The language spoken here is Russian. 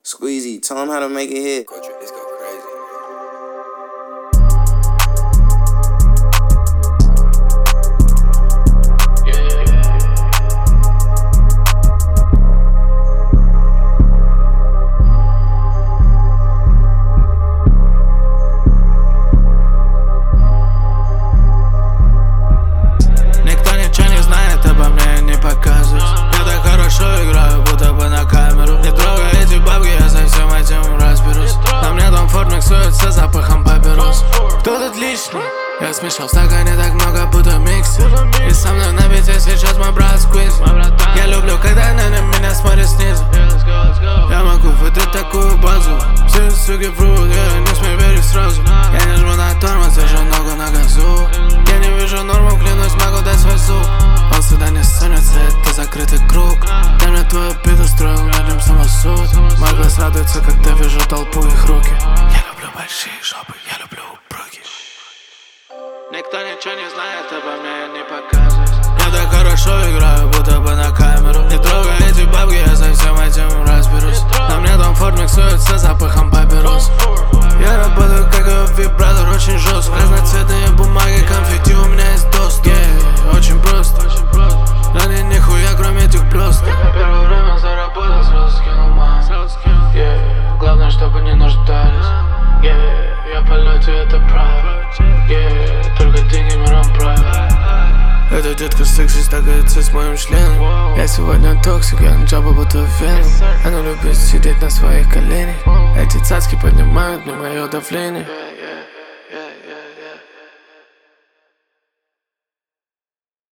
Squeezy, tell him how to make it hit. Let's go crazy. Никто ничего не знает обо мне, не показываюсь. Я так хорошо играю, будто бы на камеру. Не трогай эти бабки, я со всем этим разберусь. На мне дом Форд миксуется запахом папирос. Кто тут лишний? Я смешал в стакане так много, будто миксер. И со мной на бите сейчас мой брат Сквиз. Я люблю, когда на меня смотрят снизу. Я могу выдать такую базу. Все суки врут, я не смею верить сразу. Я не жму на тормоз, держу ногу на газу. Я не вижу норму, клянусь, могу дать свой зуб. Он сюда не ссорится, это закрытый круг. Дай мне твою обиду, устроил над ним самосуд. Мой глаз радуется, когда вижу толпу их руки. Я люблю большие жопы, я люблю упруги. Никто ничего не знает обо мне, я не показываюсь. Я так хорошо играю, будто бы на камеру. Не трогай эти бабки, я со всем этим разберусь. На мне дом Форд миксуется запахом папирос. Я работаю как вибратор, очень жестко. Разноцветные бумаги, конфетти, у меня есть доступ. Очень просто. Да не нихуя, кроме этих блесток. Первое время заработал, сразу скинул маму. Главное, чтобы не нуждались. Я в полете, это правда. Только деньги миром правят. Эта детка секси стагается с моим членом. Я сегодня токсик, я на джаба будто веном. Она любит сидеть на своих коленях. Эти цацки поднимают мне мое давление.